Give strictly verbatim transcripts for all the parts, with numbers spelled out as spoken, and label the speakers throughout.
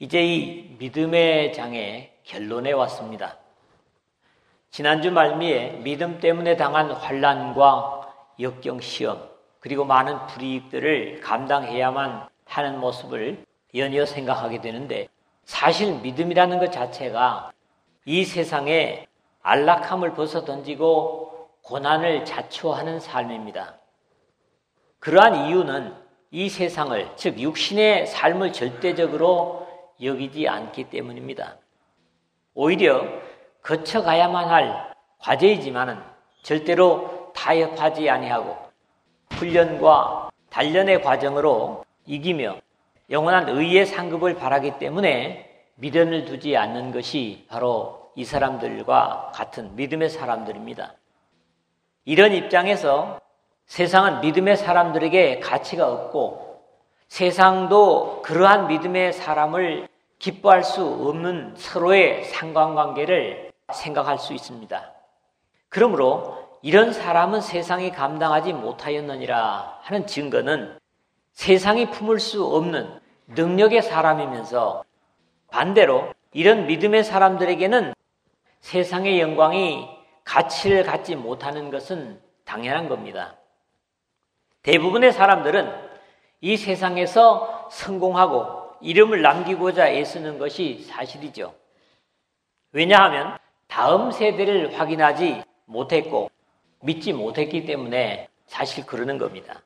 Speaker 1: 이제 이 믿음의 장의 결론에 왔습니다. 지난주 말미에 믿음 때문에 당한 환난과 역경 시험, 그리고 많은 불이익들을 감당해야만 하는 모습을 연이어 생각하게 되는데, 사실 믿음이라는 것 자체가 이 세상에 안락함을 벗어던지고 고난을 자초하는 삶입니다. 그러한 이유는 이 세상을, 즉 육신의 삶을 절대적으로 여기지 않기 때문입니다. 오히려 거쳐가야만 할 과제이지만은 절대로 타협하지 아니하고 훈련과 단련의 과정으로 이기며 영원한 의의 상급을 바라기 때문에 미련을 두지 않는 것이 바로 이 사람들과 같은 믿음의 사람들입니다. 이런 입장에서 세상은 믿음의 사람들에게 가치가 없고 세상도 그러한 믿음의 사람을 기뻐할 수 없는 서로의 상관관계를 생각할 수 있습니다. 그러므로 이런 사람은 세상이 감당하지 못하였느니라 하는 증거는 세상이 품을 수 없는 능력의 사람이면서 반대로 이런 믿음의 사람들에게는 세상의 영광이 가치를 갖지 못하는 것은 당연한 겁니다. 대부분의 사람들은 이 세상에서 성공하고 이름을 남기고자 애쓰는 것이 사실이죠. 왜냐하면 다음 세대를 확인하지 못했고 믿지 못했기 때문에 사실 그러는 겁니다.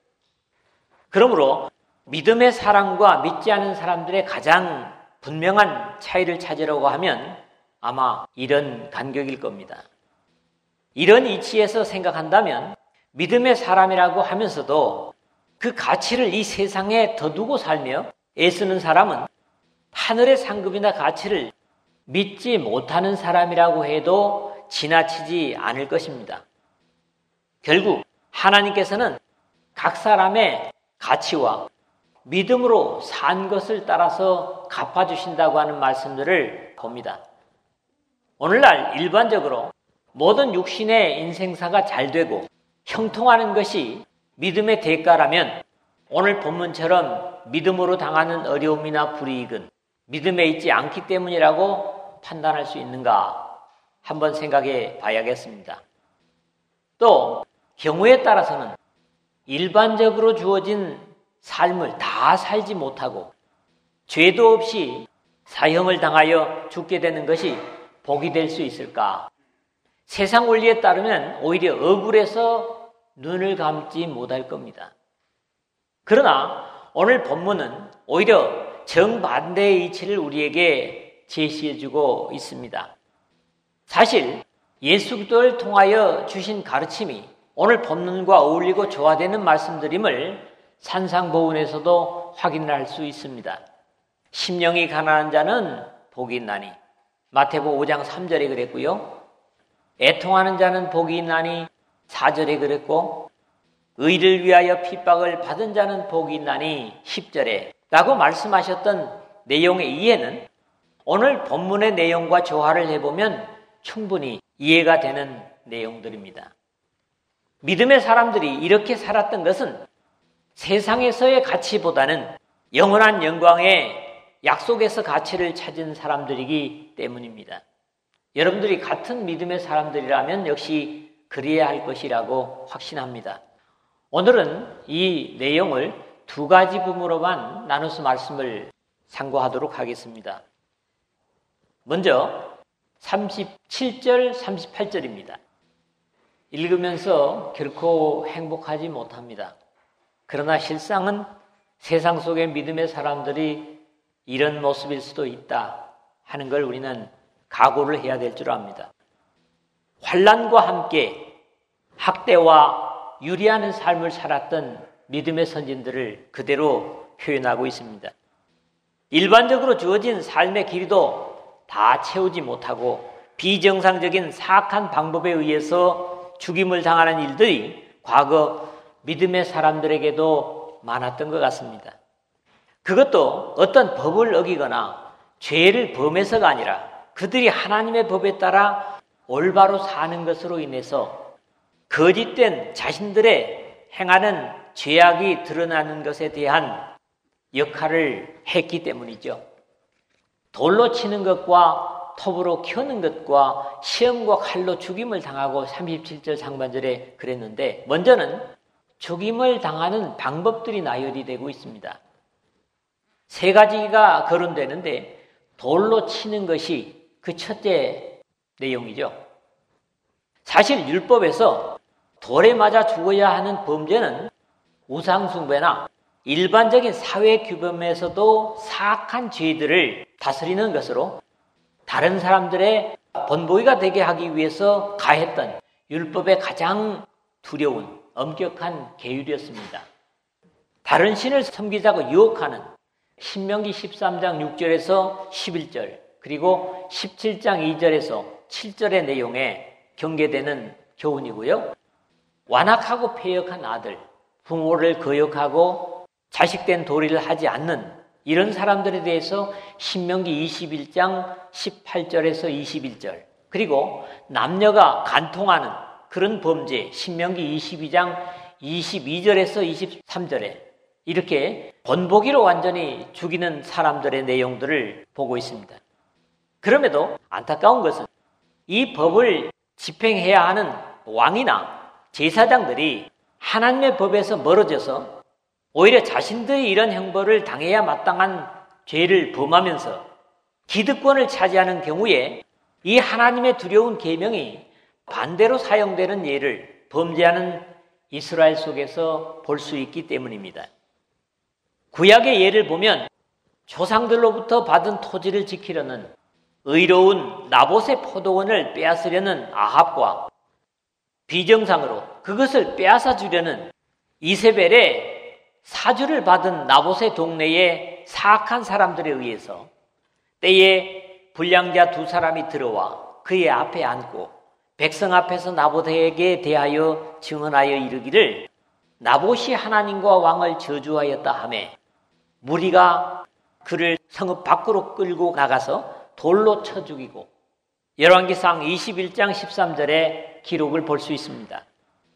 Speaker 1: 그러므로 믿음의 사람과 믿지 않은 사람들의 가장 분명한 차이를 찾으려고 하면 아마 이런 간격일 겁니다. 이런 이치에서 생각한다면 믿음의 사람이라고 하면서도 그 가치를 이 세상에 더 두고 살며 애쓰는 사람은 하늘의 상급이나 가치를 믿지 못하는 사람이라고 해도 지나치지 않을 것입니다. 결국 하나님께서는 각 사람의 가치와 믿음으로 산 것을 따라서 갚아주신다고 하는 말씀들을 봅니다. 오늘날 일반적으로 모든 육신의 인생사가 잘 되고 형통하는 것이 믿음의 대가라면 오늘 본문처럼 믿음으로 당하는 어려움이나 불이익은 믿음에 있지 않기 때문이라고 판단할 수 있는가 한번 생각해 봐야겠습니다. 또 경우에 따라서는 일반적으로 주어진 삶을 다 살지 못하고 죄도 없이 사형을 당하여 죽게 되는 것이 복이 될 수 있을까? 세상 원리에 따르면 오히려 억울해서 눈을 감지 못할 겁니다. 그러나 오늘 본문은 오히려 정반대의 이치를 우리에게 제시해주고 있습니다. 사실 예수 그리스도를 통하여 주신 가르침이 오늘 본문과 어울리고 조화되는 말씀드림을 산상보훈에서도 확인할 수 있습니다. 심령이 가난한 자는 복이 있나니, 마태복음 오 장 삼 절에 그랬고요. 애통하는 자는 복이 있나니 사 절에 그랬고, 의를 위하여 핍박을 받은 자는 복이 있나니 십 절에 라고 말씀하셨던 내용의 이해는 오늘 본문의 내용과 조화를 해보면 충분히 이해가 되는 내용들입니다. 믿음의 사람들이 이렇게 살았던 것은 세상에서의 가치보다는 영원한 영광의 약속에서 가치를 찾은 사람들이기 때문입니다. 여러분들이 같은 믿음의 사람들이라면 역시 그래야 할 것이라고 확신합니다. 오늘은 이 내용을 두 가지 부분으로만 나눠서 말씀을 상고하도록 하겠습니다. 먼저 삼십칠 절, 삼십팔 절입니다. 읽으면서 결코 행복하지 못합니다. 그러나 실상은 세상 속의 믿음의 사람들이 이런 모습일 수도 있다 하는 걸 우리는 각오를 해야 될 줄 압니다. 환난과 함께 학대와 유리하는 삶을 살았던 믿음의 선진들을 그대로 표현하고 있습니다. 일반적으로 주어진 삶의 길이도 다 채우지 못하고 비정상적인 사악한 방법에 의해서 죽임을 당하는 일들이 과거 믿음의 사람들에게도 많았던 것 같습니다. 그것도 어떤 법을 어기거나 죄를 범해서가 아니라 그들이 하나님의 법에 따라 올바로 사는 것으로 인해서 거짓된 자신들의 행하는 죄악이 드러나는 것에 대한 역할을 했기 때문이죠. 돌로 치는 것과 톱으로 켜는 것과 시험과 칼로 죽임을 당하고 삼십칠 절 상반절에 그랬는데, 먼저는 죽임을 당하는 방법들이 나열이 되고 있습니다. 세 가지가 거론되는데 돌로 치는 것이 그 첫째 내용이죠. 사실 율법에서 돌에 맞아 죽어야 하는 범죄는 우상숭배나 일반적인 사회 규범에서도 사악한 죄들을 다스리는 것으로 다른 사람들의 본보기가 되게 하기 위해서 가했던 율법의 가장 두려운 엄격한 계율이었습니다. 다른 신을 섬기자고 유혹하는 신명기 십삼 장 육 절에서 십일 절, 그리고 십칠 장 이 절에서 칠 절의 내용에 경계되는 교훈이고요. 완악하고 패역한 아들, 부모를 거역하고 자식된 도리를 하지 않는 이런 사람들에 대해서 신명기 이십일 장 십팔 절에서 이십일 절, 그리고 남녀가 간통하는 그런 범죄 신명기 이십이 장 이십이 절에서 이십삼 절에 이렇게 본보기로 완전히 죽이는 사람들의 내용들을 보고 있습니다. 그럼에도 안타까운 것은 이 법을 집행해야 하는 왕이나 제사장들이 하나님의 법에서 멀어져서 오히려 자신들이 이런 형벌을 당해야 마땅한 죄를 범하면서 기득권을 차지하는 경우에 이 하나님의 두려운 계명이 반대로 사용되는 예를 범죄하는 이스라엘 속에서 볼 수 있기 때문입니다. 구약의 예를 보면 조상들로부터 받은 토지를 지키려는 의로운 나봇의 포도원을 빼앗으려는 아합과 비정상으로 그것을 빼앗아 주려는 이세벨의 사주를 받은 나봇의 동네의 사악한 사람들에 의해서 때에 불량자 두 사람이 들어와 그의 앞에 앉고 백성 앞에서 나봇에게 대하여 증언하여 이르기를 나봇이 하나님과 왕을 저주하였다 하매 무리가 그를 성읍 밖으로 끌고 나가서 돌로 쳐 죽이고 열왕기상 이십일 장 십삼 절의 기록을 볼 수 있습니다.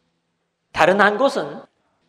Speaker 1: 다른 한 곳은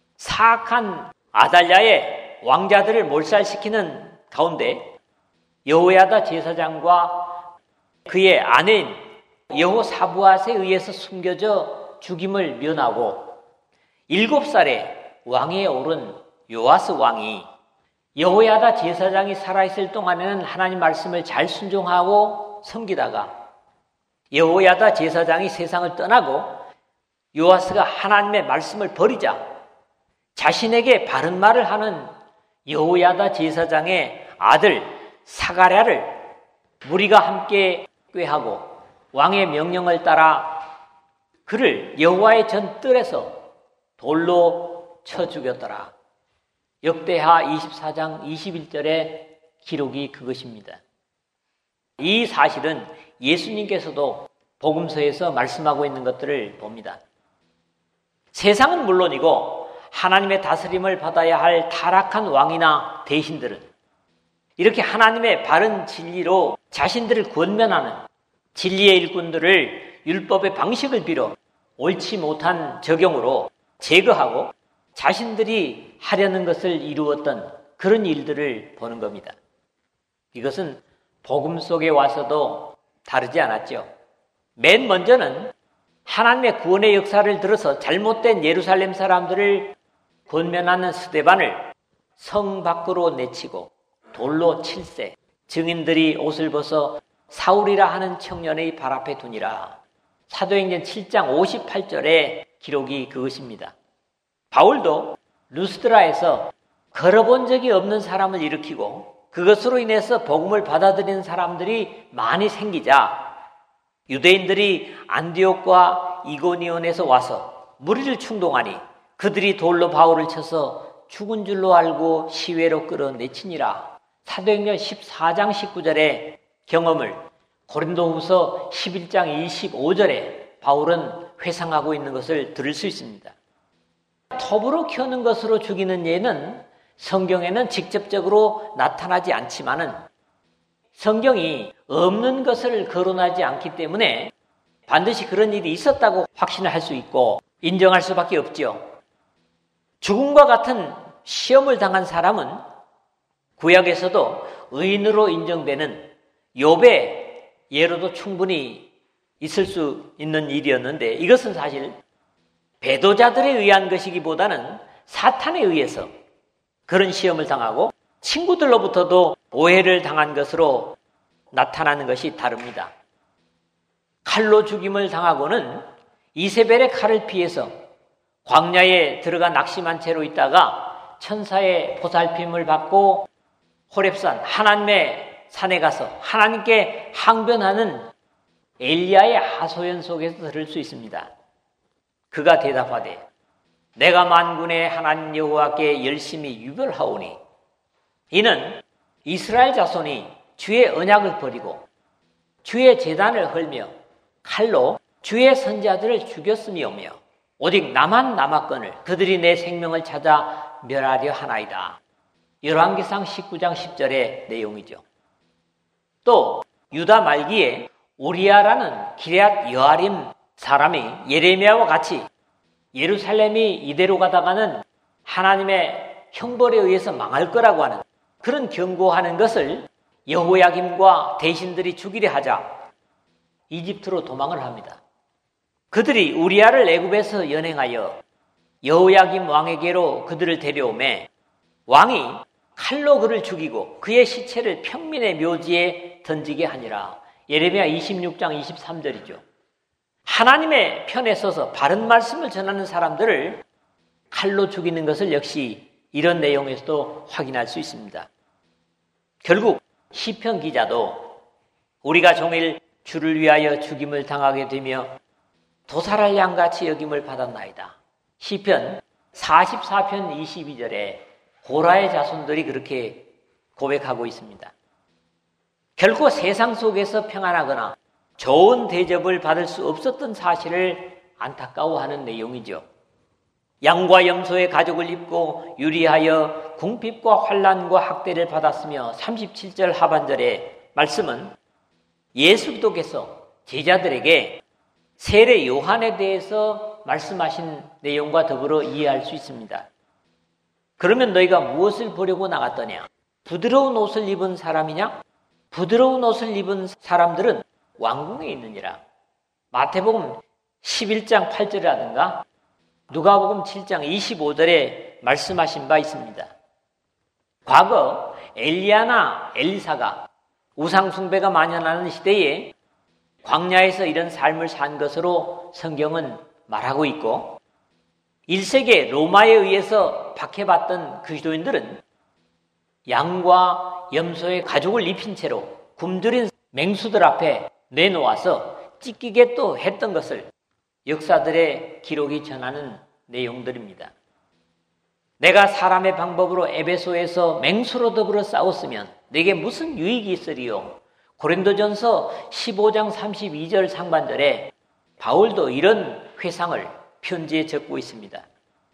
Speaker 1: 사악한 아달랴의 왕자들을 몰살시키는 가운데 여호야다 제사장과 그의 아내인 여호사부앗에 의해서 숨겨져 죽임을 면하고 일곱 살에 왕위에 오른 요아스 왕이 여호야다 제사장이 살아있을 동안에는 하나님 말씀을 잘 순종하고 섬기다가 여호야다 제사장이 세상을 떠나고 요아스가 하나님의 말씀을 버리자 자신에게 바른 말을 하는 여호야다 제사장의 아들 사가랴를 무리가 함께 꾀하고 왕의 명령을 따라 그를 여호와의 전 뜰에서 돌로 쳐 죽였더라. 역대하 이십사 장 이십일 절의 기록이 그것입니다. 이 사실은 예수님께서도 복음서에서 말씀하고 있는 것들을 봅니다. 세상은 물론이고 하나님의 다스림을 받아야 할 타락한 왕이나 대신들은 이렇게 하나님의 바른 진리로 자신들을 권면하는 진리의 일꾼들을 율법의 방식을 빌어 옳지 못한 적용으로 제거하고 자신들이 하려는 것을 이루었던 그런 일들을 보는 겁니다. 이것은 복음 속에 와서도 다르지 않았죠. 맨 먼저는 하나님의 구원의 역사를 들어서 잘못된 예루살렘 사람들을 권면하는 스데반을 성 밖으로 내치고 돌로 칠세, 증인들이 옷을 벗어 사울이라 하는 청년의 발 앞에 두니라. 사도행전 칠 장 오십팔 절의 기록이 그것입니다. 바울도 루스드라에서 걸어본 적이 없는 사람을 일으키고 그것으로 인해서 복음을 받아들이는 사람들이 많이 생기자 유대인들이 안디옥과 이고니온에서 와서 무리를 충동하니 그들이 돌로 바울을 쳐서 죽은 줄로 알고 시외로 끌어내치니라. 사도행전 십사 장 십구 절의 경험을 고린도후서 십일 장 이십오 절에 바울은 회상하고 있는 것을 들을 수 있습니다. 톱으로 켜는 것으로 죽이는 예는 성경에는 직접적으로 나타나지 않지만은 성경이 없는 것을 거론하지 않기 때문에 반드시 그런 일이 있었다고 확신을 할 수 있고 인정할 수밖에 없죠. 죽음과 같은 시험을 당한 사람은 구약에서도 의인으로 인정되는 욥의 예로도 충분히 있을 수 있는 일이었는데 이것은 사실 배도자들에 의한 것이기보다는 사탄에 의해서 그런 시험을 당하고 친구들로부터도 오해를 당한 것으로 나타나는 것이 다릅니다. 칼로 죽임을 당하고는 이세벨의 칼을 피해서 광야에 들어가 낙심한 채로 있다가 천사의 보살핌을 받고 호렙산 하나님의 산에 가서 하나님께 항변하는 엘리야의 하소연 속에서 들을 수 있습니다. 그가 대답하되 내가 만군의 하나님 여호와께 열심히 유별하오니 이는 이스라엘 자손이 주의 언약을 버리고 주의 제단을 헐며 칼로 주의 선지자들을 죽였음이오며 오직 나만 남았거늘 그들이 내 생명을 찾아 멸하려 하나이다. 열왕기상 십구 장 십 절의 내용이죠. 또 유다 말기에 우리야라는 기럇 여아림 사람이 예레미야와 같이 예루살렘이 이대로 가다가는 하나님의 형벌에 의해서 망할 거라고 하는 그런 경고하는 것을 여호야김과 대신들이 죽이려 하자 이집트로 도망을 합니다. 그들이 우리야를 애굽에서 연행하여 여호야김 왕에게로 그들을 데려오매 왕이 칼로 그를 죽이고 그의 시체를 평민의 묘지에 던지게 하니라. 예레미야 이십육 장 이십삼 절이죠. 하나님의 편에 서서 바른 말씀을 전하는 사람들을 칼로 죽이는 것을 역시 이런 내용에서도 확인할 수 있습니다. 결국 시편 기자도 우리가 종일 주를 위하여 죽임을 당하게 되며 도살할 양같이 여김을 받았나이다. 시편 사십사 편 이십이 절에 고라의 자손들이 그렇게 고백하고 있습니다. 결코 세상 속에서 평안하거나 좋은 대접을 받을 수 없었던 사실을 안타까워하는 내용이죠. 양과 염소의 가죽을 입고 유리하여 궁핍과 환난과 학대를 받았으며 삼십칠 절 하반절의 말씀은 예수 그리스도께서 제자들에게 세례 요한에 대해서 말씀하신 내용과 더불어 이해할 수 있습니다. 그러면 너희가 무엇을 보려고 나갔더냐? 부드러운 옷을 입은 사람이냐? 부드러운 옷을 입은 사람들은 왕궁에 있느니라. 마태복음 십일 장 팔 절이라든가 누가복음 칠 장 이십오 절에 말씀하신 바 있습니다. 과거 엘리야나 엘리사가 우상숭배가 만연하는 시대에 광야에서 이런 삶을 산 것으로 성경은 말하고 있고 일 세기 로마에 의해서 박해받던 그리스도인들은 양과 염소의 가죽을 입힌 채로 굶주린 맹수들 앞에 내놓아서 찢기게 또 했던 것을 역사들의 기록이 전하는 내용들입니다. 내가 사람의 방법으로 에베소에서 맹수로 더불어 싸웠으면 내게 무슨 유익이 있으리요? 고린도전서 십오 장 삼십이 절 상반절에 바울도 이런 회상을 편지에 적고 있습니다.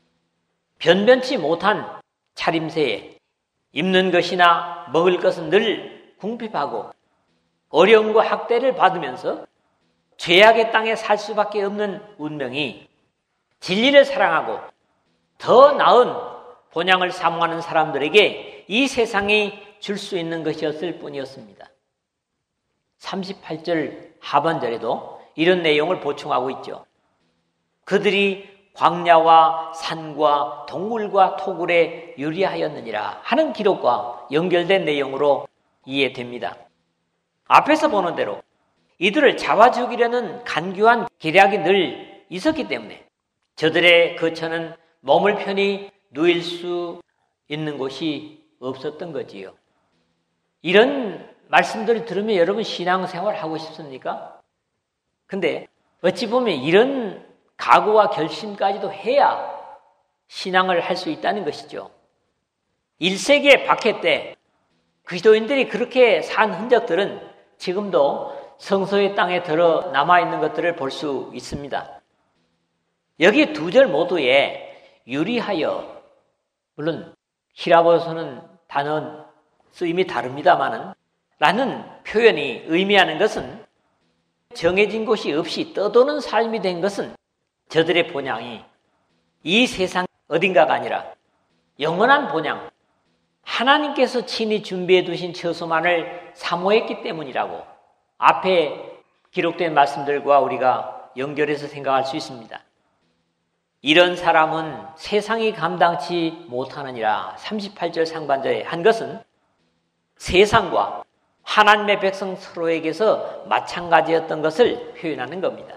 Speaker 1: 변변치 못한 차림새에 입는 것이나 먹을 것은 늘 궁핍하고 어려움과 학대를 받으면서 죄악의 땅에 살 수밖에 없는 운명이 진리를 사랑하고 더 나은 본향을 사모하는 사람들에게 이 세상이 줄 수 있는 것이었을 뿐이었습니다. 삼십팔 절 하반절에도 이런 내용을 보충하고 있죠. 그들이 광야와 산과 동굴과 토굴에 유리하였느니라 하는 기록과 연결된 내용으로 이해됩니다. 앞에서 보는 대로 이들을 잡아 죽이려는 간교한 계략이 늘 있었기 때문에 저들의 거처는 몸을 편히 누일 수 있는 곳이 없었던 거지요. 이런 말씀들을 들으면 여러분 신앙생활 하고 싶습니까? 근데 어찌 보면 이런 각오와 결심까지도 해야 신앙을 할 수 있다는 것이죠. 일 세기의 박해 때 그리스도인들이 그렇게 산 흔적들은 지금도 성소의 땅에 들어 남아있는 것들을 볼 수 있습니다. 여기 두 절 모두에 유리하여, 물론 히라보서는 단어 쓰임이 다릅니다마는 라는 표현이 의미하는 것은 정해진 곳이 없이 떠도는 삶이 된 것은 저들의 본향이 이 세상 어딘가가 아니라 영원한 본향, 하나님께서 친히 준비해 두신 처소만을 사모했기 때문이라고 앞에 기록된 말씀들과 우리가 연결해서 생각할 수 있습니다. 이런 사람은 세상이 감당치 못하느니라 삼십팔 절 상반절에 한 것은 세상과 하나님의 백성 서로에게서 마찬가지였던 것을 표현하는 겁니다.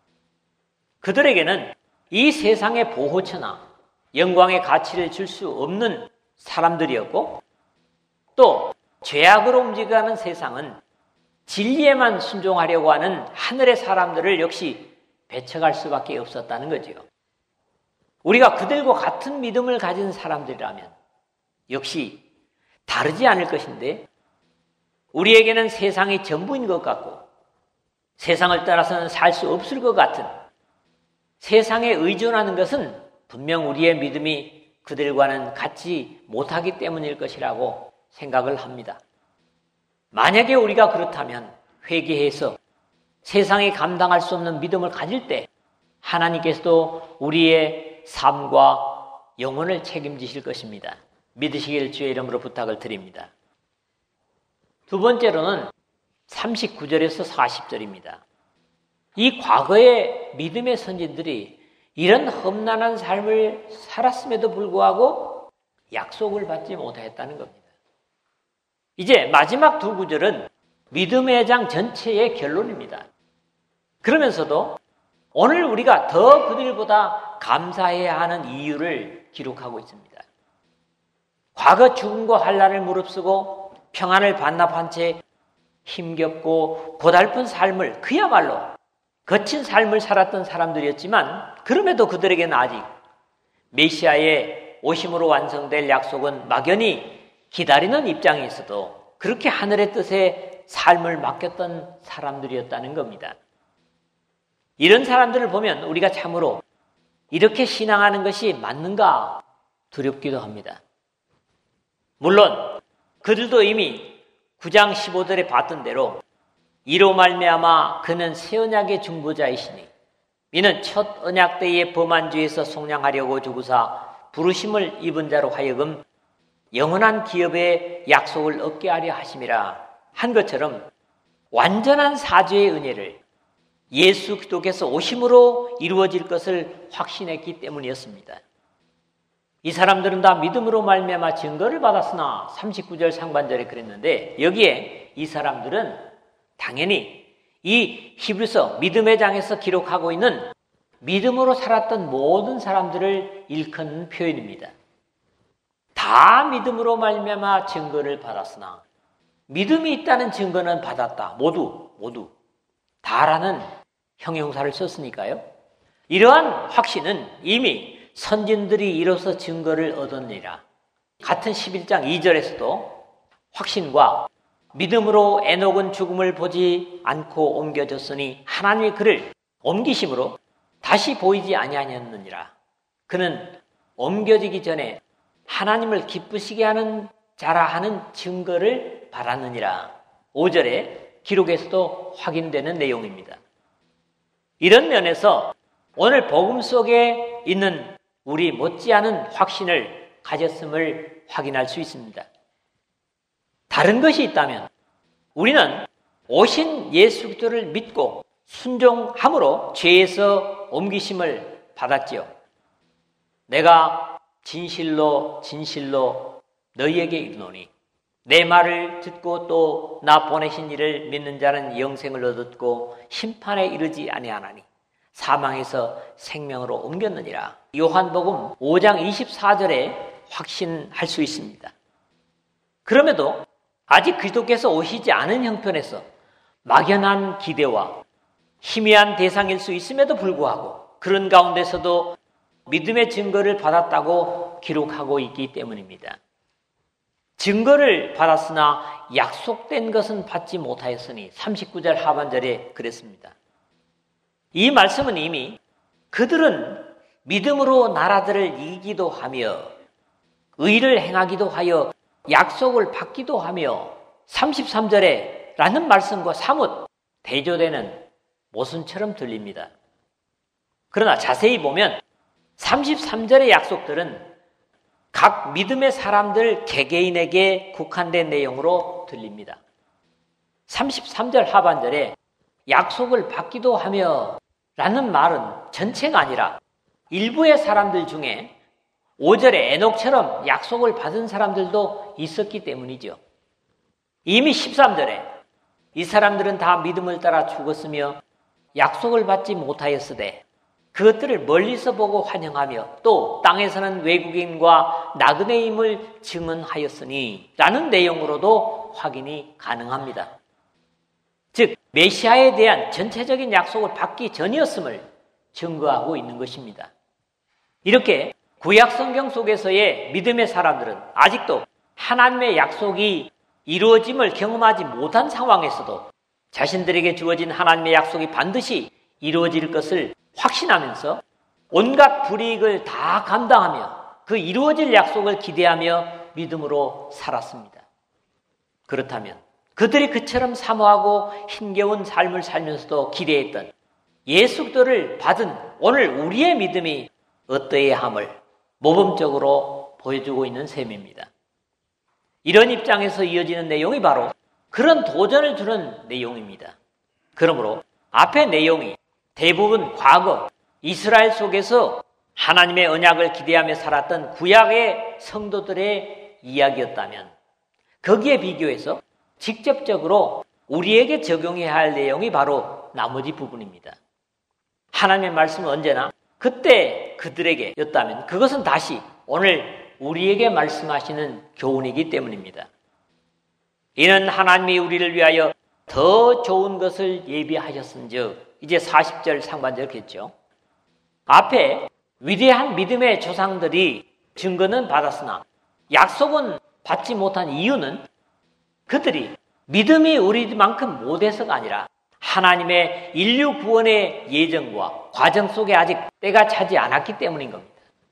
Speaker 1: 그들에게는 이 세상의 보호처나 영광의 가치를 줄 수 없는 사람들이었고, 또 죄악으로 움직여가는 세상은 진리에만 순종하려고 하는 하늘의 사람들을 역시 배척할 수밖에 없었다는 거지요. 우리가 그들과 같은 믿음을 가진 사람들이라면 역시 다르지 않을 것인데, 우리에게는 세상이 전부인 것 같고 세상을 따라서는 살 수 없을 것 같은 세상에 의존하는 것은 분명 우리의 믿음이 그들과는 같지 못하기 때문일 것이라고 생각을 합니다. 만약에 우리가 그렇다면 회개해서 세상이 감당할 수 없는 믿음을 가질 때 하나님께서도 우리의 삶과 영혼을 책임지실 것입니다. 믿으시길 주의 이름으로 부탁을 드립니다. 두 번째로는 삼십구 절에서 사십 절입니다. 이 과거의 믿음의 선진들이 이런 험난한 삶을 살았음에도 불구하고 약속을 받지 못했다는 겁니다. 이제 마지막 두 구절은 믿음의 장 전체의 결론입니다. 그러면서도 오늘 우리가 더 그들보다 감사해야 하는 이유를 기록하고 있습니다. 과거 죽음과 환난을 무릅쓰고 평안을 반납한 채 힘겹고 고달픈 삶을, 그야말로 거친 삶을 살았던 사람들이었지만, 그럼에도 그들에게는 아직 메시아의 오심으로 완성될 약속은 막연히 기다리는 입장에 있어도 그렇게 하늘의 뜻에 삶을 맡겼던 사람들이었다는 겁니다. 이런 사람들을 보면 우리가 참으로 이렇게 신앙하는 것이 맞는가 두렵기도 합니다. 물론 그들도 이미 구 장 십오 절에 봤던 대로 이로 말미암아 그는 새 언약의 중보자이시니 이는 첫 언약 때의 범한 죄에서 속량하려고 주구사 부르심을 입은 자로 하여금 영원한 기업의 약속을 얻게 하려 하심이라 한 것처럼 완전한 사죄의 은혜를 예수 그리스도께서 오심으로 이루어질 것을 확신했기 때문이었습니다. 이 사람들은 다 믿음으로 말미암아 증거를 받았으나 삼십구 절 상반절에 그랬는데, 여기에 이 사람들은 당연히 이 히브리서 믿음의 장에서 기록하고 있는 믿음으로 살았던 모든 사람들을 일컫는 표현입니다. 다 믿음으로 말미암아 증거를 받았으나, 믿음이 있다는 증거는 받았다. 모두 모두 다라는 형용사를 썼으니까요. 이러한 확신은 이미 선진들이 이로써 증거를 얻었느니라. 같은 십일 장 이 절에서도 확신과 믿음으로 에녹은 죽음을 보지 않고 옮겨졌으니 하나님이 그를 옮기심으로 다시 보이지 아니하였느니라. 그는 옮겨지기 전에 하나님을 기쁘시게 하는 자라 하는 증거를 받았느니라. 오 절의 기록에서도 확인되는 내용입니다. 이런 면에서 오늘 복음 속에 있는 우리 못지않은 확신을 가졌음을 확인할 수 있습니다. 다른 것이 있다면 우리는 오신 예수 그리스도를 믿고 순종함으로 죄에서 옮기심을 받았지요. 내가 진실로 진실로 너희에게 이르노니 내 말을 듣고 또 나 보내신 이를 믿는 자는 영생을 얻었고 심판에 이르지 아니하나니 사망에서 생명으로 옮겼느니라. 요한복음 오 장 이십사 절에 확신할 수 있습니다. 그럼에도 아직 그리스도께서 오시지 않은 형편에서 막연한 기대와 희미한 대상일 수 있음에도 불구하고 그런 가운데서도 믿음의 증거를 받았다고 기록하고 있기 때문입니다. 증거를 받았으나 약속된 것은 받지 못하였으니 삼십구 절 하반절에 그랬습니다. 이 말씀은 이미 그들은 믿음으로 나라들을 이기기도 하며 의를 행하기도 하여 약속을 받기도 하며 삼십삼 절에 라는 말씀과 사뭇 대조되는 모순처럼 들립니다. 그러나 자세히 보면 삼십삼 절의 약속들은 각 믿음의 사람들 개개인에게 국한된 내용으로 들립니다. 삼십삼 절 하반절에 약속을 받기도 하며 라는 말은 전체가 아니라 일부의 사람들 중에 오 절에 에녹처럼 약속을 받은 사람들도 있었기 때문이죠. 이미 십삼 절에 이 사람들은 다 믿음을 따라 죽었으며 약속을 받지 못하였으되 그것들을 멀리서 보고 환영하며 또 땅에서는 외국인과 나그네임을 증언하였으니 라는 내용으로도 확인이 가능합니다. 즉 메시아에 대한 전체적인 약속을 받기 전이었음을 증거하고 있는 것입니다. 이렇게 구약 성경 속에서의 믿음의 사람들은 아직도 하나님의 약속이 이루어짐을 경험하지 못한 상황에서도 자신들에게 주어진 하나님의 약속이 반드시 이루어질 것을 확신하면서 온갖 불이익을 다 감당하며 그 이루어질 약속을 기대하며 믿음으로 살았습니다. 그렇다면 그들이 그처럼 사모하고 힘겨운 삶을 살면서도 기대했던 예수들을 받은 오늘 우리의 믿음이 어떠해야함을 모범적으로 보여주고 있는 셈입니다. 이런 입장에서 이어지는 내용이 바로 그런 도전을 주는 내용입니다. 그러므로 앞의 내용이 대부분 과거 이스라엘 속에서 하나님의 언약을 기대하며 살았던 구약의 성도들의 이야기였다면 거기에 비교해서 직접적으로 우리에게 적용해야 할 내용이 바로 나머지 부분입니다. 하나님의 말씀은 언제나 그때 그들에게였다면 그것은 다시 오늘 우리에게 말씀하시는 교훈이기 때문입니다. 이는 하나님이 우리를 위하여 더 좋은 것을 예비하셨은즉 이제 사십 절 상반절겠죠. 앞에 위대한 믿음의 조상들이 증거는 받았으나 약속은 받지 못한 이유는 그들이 믿음이 우리만큼 못해서가 아니라 하나님의 인류 구원의 예정과 과정 속에 아직 때가 차지 않았기 때문인 겁니다.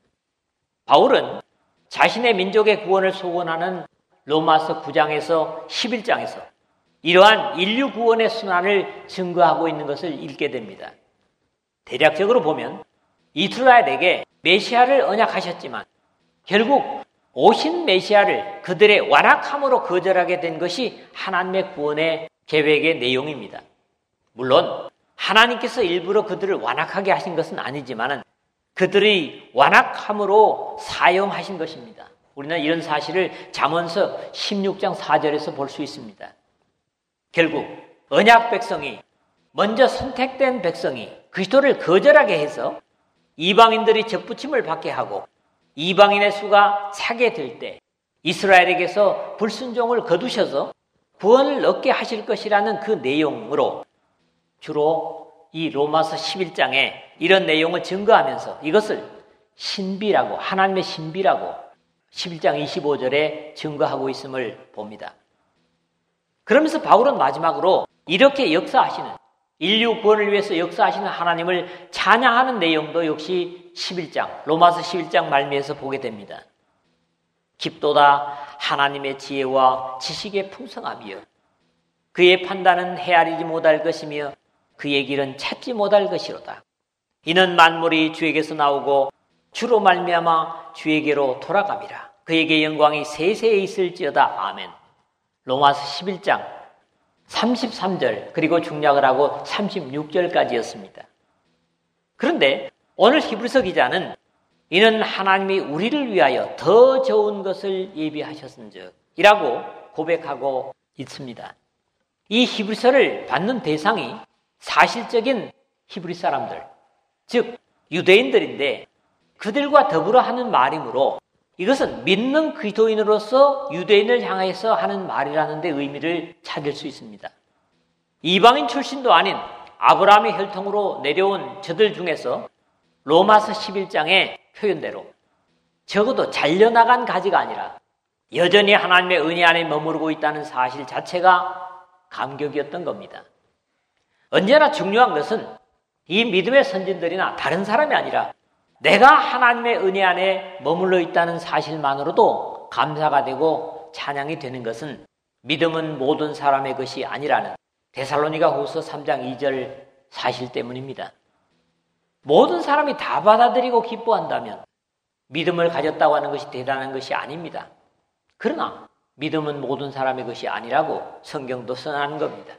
Speaker 1: 바울은 자신의 민족의 구원을 소원하는 로마서 구 장에서 십일 장에서 이러한 인류 구원의 순환을 증거하고 있는 것을 읽게 됩니다. 대략적으로 보면 이스라엘에게 메시아를 언약하셨지만 결국 오신 메시아를 그들의 완악함으로 거절하게 된 것이 하나님의 구원의 계획의 내용입니다. 물론 하나님께서 일부러 그들을 완악하게 하신 것은 아니지만 그들의 완악함으로 사용하신 것입니다. 우리는 이런 사실을 잠언서 십육 장 사 절에서 볼 수 있습니다. 결국 언약 백성이 먼저 선택된 백성이 그리스도를 거절하게 해서 이방인들이 접붙임을 받게 하고 이방인의 수가 차게 될 때 이스라엘에게서 불순종을 거두셔서 구원을 얻게 하실 것이라는 그 내용으로 주로 이 로마서 십일 장에 이런 내용을 증거하면서 이것을 신비라고 하나님의 신비라고 십일 장 이십오 절에 증거하고 있음을 봅니다. 그러면서 바울은 마지막으로 이렇게 역사하시는 인류 구원을 위해서 역사하시는 하나님을 찬양하는 내용도 역시 십일 장 로마서 십일 장 말미에서 보게 됩니다. 깊도다 하나님의 지혜와 지식의 풍성함이여 그의 판단은 헤아리지 못할 것이며 그의 길은 찾지 못할 것이로다. 이는 만물이 주에게서 나오고 주로 말미암아 주에게로 돌아감이라. 그에게 영광이 세세에 있을지어다. 아멘. 로마서 십일 장 삼십삼 절 그리고 중략을 하고 삼십육 절까지였습니다. 그런데 오늘 히브리서 기자는 이는 하나님이 우리를 위하여 더 좋은 것을 예비하셨은즉 이라고 고백하고 있습니다. 이 히브리서를 받는 대상이 사실적인 히브리 사람들, 즉 유대인들인데 그들과 더불어 하는 말이므로 이것은 믿는 그리스도인으로서 유대인을 향해서 하는 말이라는 데 의미를 찾을 수 있습니다. 이방인 출신도 아닌 아브라함의 혈통으로 내려온 저들 중에서 로마서 십일 장의 표현대로 적어도 잘려나간 가지가 아니라 여전히 하나님의 은혜 안에 머무르고 있다는 사실 자체가 감격이었던 겁니다. 언제나 중요한 것은 이 믿음의 선진들이나 다른 사람이 아니라 내가 하나님의 은혜 안에 머물러 있다는 사실만으로도 감사가 되고 찬양이 되는 것은 믿음은 모든 사람의 것이 아니라는 데살로니가 후서 삼 장 이 절 사실 때문입니다. 모든 사람이 다 받아들이고 기뻐한다면 믿음을 가졌다고 하는 것이 대단한 것이 아닙니다. 그러나 믿음은 모든 사람의 것이 아니라고 성경도 선언하는 겁니다.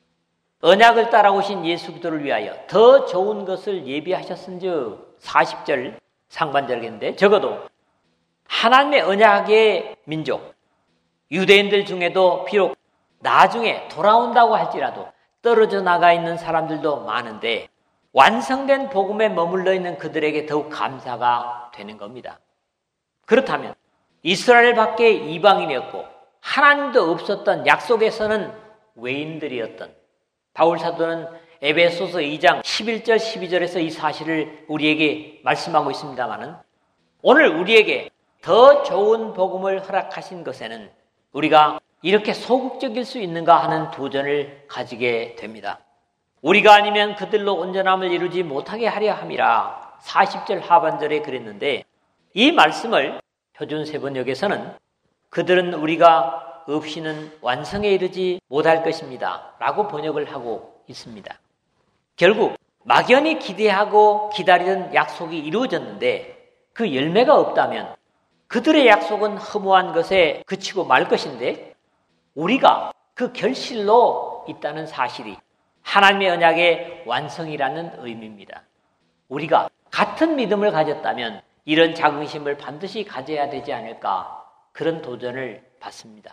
Speaker 1: 언약을 따라오신 예수 그리스도를 위하여 더 좋은 것을 예비하셨은즉 사십 절 상반절인데 적어도 하나님의 언약의 민족 유대인들 중에도 비록 나중에 돌아온다고 할지라도 떨어져 나가 있는 사람들도 많은데 완성된 복음에 머물러 있는 그들에게 더욱 감사가 되는 겁니다. 그렇다면 이스라엘 밖에 이방인이었고 하나님도 없었던 약속에서는 외인들이었던 바울 사도는 에베소서 이 장 십일 절 십이 절에서 이 사실을 우리에게 말씀하고 있습니다마는 오늘 우리에게 더 좋은 복음을 허락하신 것에는 우리가 이렇게 소극적일 수 있는가 하는 도전을 가지게 됩니다. 우리가 아니면 그들로 온전함을 이루지 못하게 하려 함이라 사십 절 하반절에 그랬는데 이 말씀을 표준세번역에서는 그들은 우리가 없이는 완성에 이르지 못할 것입니다 라고 번역을 하고 있습니다. 결국 막연히 기대하고 기다리던 약속이 이루어졌는데 그 열매가 없다면 그들의 약속은 허무한 것에 그치고 말 것인데 우리가 그 결실로 있다는 사실이 하나님의 언약의 완성이라는 의미입니다. 우리가 같은 믿음을 가졌다면 이런 자긍심을 반드시 가져야 되지 않을까 그런 도전을 받습니다.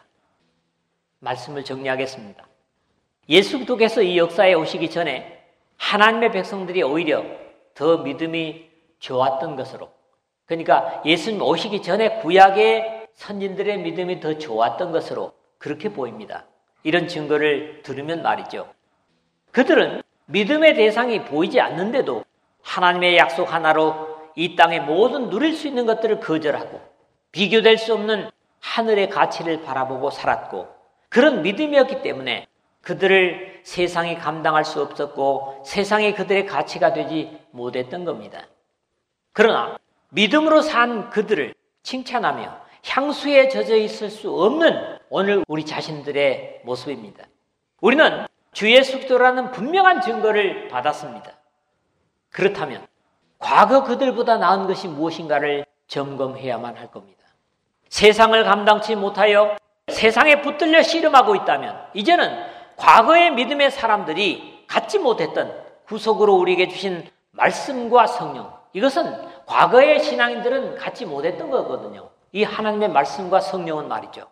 Speaker 1: 말씀을 정리하겠습니다. 예수 그리스도께서 이 역사에 오시기 전에 하나님의 백성들이 오히려 더 믿음이 좋았던 것으로 그러니까 예수님 오시기 전에 구약의 선진들의 믿음이 더 좋았던 것으로 그렇게 보입니다. 이런 증거를 들으면 말이죠. 그들은 믿음의 대상이 보이지 않는데도 하나님의 약속 하나로 이 땅의 모든 누릴 수 있는 것들을 거절하고 비교될 수 없는 하늘의 가치를 바라보고 살았고 그런 믿음이었기 때문에 그들을 세상이 감당할 수 없었고 세상이 그들의 가치가 되지 못했던 겁니다. 그러나 믿음으로 산 그들을 칭찬하며 향수에 젖어 있을 수 없는 오늘 우리 자신들의 모습입니다. 우리는 주 예수 그리스도라는 분명한 증거를 받았습니다. 그렇다면 과거 그들보다 나은 것이 무엇인가를 점검해야만 할 겁니다. 세상을 감당치 못하여 세상에 붙들려 씨름하고 있다면 이제는 과거의 믿음의 사람들이 갖지 못했던 구속으로 우리에게 주신 말씀과 성령 이것은 과거의 신앙인들은 갖지 못했던 거거든요. 이 하나님의 말씀과 성령은 말이죠.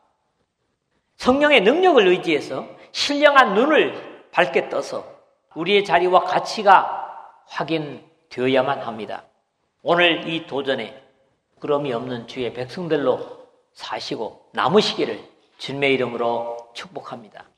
Speaker 1: 성령의 능력을 의지해서 신령한 눈을 밝게 떠서 우리의 자리와 가치가 확인되어야만 합니다. 오늘 이 도전에 부끄러움이 없는 주의 백성들로 사시고 남으시기를 주님의 이름으로 축복합니다.